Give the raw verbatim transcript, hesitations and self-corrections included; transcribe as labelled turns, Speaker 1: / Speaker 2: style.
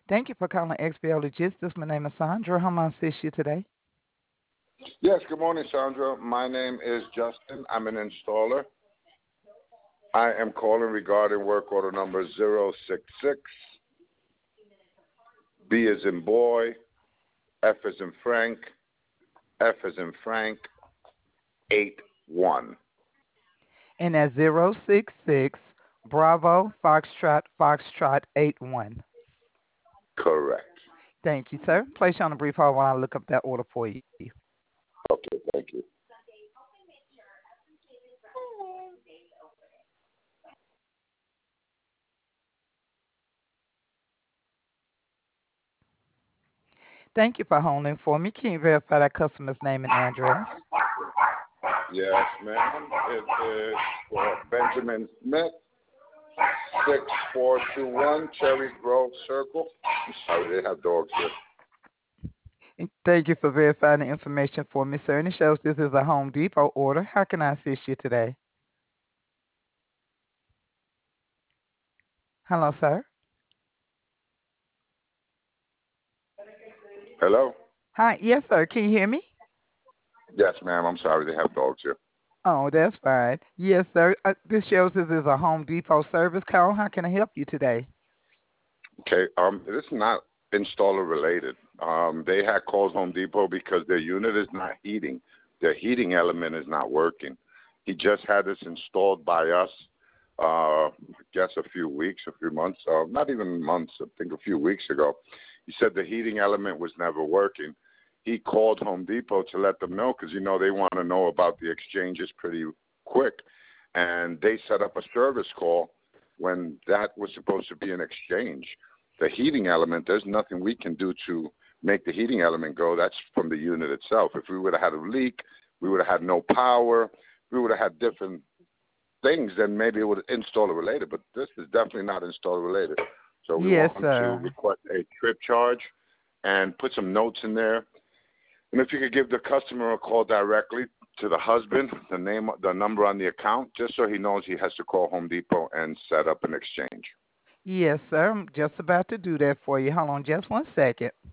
Speaker 1: Thank you for calling X B O Logistics. My name is Sandra. How may I assist you today?
Speaker 2: Yes, good morning, Sandra. My name is Justin. I'm an installer. I am calling regarding work order number zero six six. B is in boy, F is in Frank, F is in Frank, eight one.
Speaker 1: And that's zero six six Bravo Foxtrot Foxtrot eight one.
Speaker 2: Correct.
Speaker 1: Thank you, sir. Place you on a brief hold while I look up that order for you.
Speaker 2: Okay, thank you.
Speaker 1: Thank you for holding for me. Can you verify that customer's name and address?
Speaker 2: Yes, ma'am. It is for Benjamin Smith, six four two one Cherry Grove Circle. I'm sorry, they have dogs here.
Speaker 1: And thank you for verifying the information for me, sir. And it shows this is a Home Depot order. How can I assist you today? Hello, sir.
Speaker 2: Hello?
Speaker 1: Hi. Yes, sir. Can you hear me?
Speaker 2: Yes, ma'am. I'm sorry, they have dogs here.
Speaker 1: Oh, that's fine. Yes, sir. Uh, this shows this is a Home Depot service call. How can I help you today?
Speaker 2: Okay, um, this is not installer related. Um, they had called Home Depot because their unit is not heating. Their heating element is not working. He just had this installed by us, uh, I guess a few weeks, a few months, uh, not even months, I think a few weeks ago. He said the heating element was never working. He called Home Depot to let them know because, you know, they want to know about the exchanges pretty quick. And they set up a service call when that was supposed to be an exchange. The heating element, there's nothing we can do to make the heating element go. That's from the unit itself. If we would have had a leak, we would have had no power, we would have had different things, then maybe it would have installer related. But this is definitely not installer related. So we
Speaker 1: Yes,
Speaker 2: want to
Speaker 1: sir.
Speaker 2: request a trip charge and put some notes in there. And if you could give the customer a call directly to the husband, the name, the number on the account, just so he knows he has to call Home Depot and set up an exchange.
Speaker 1: Yes, sir. I'm just about to do that for you. Hold on just one second.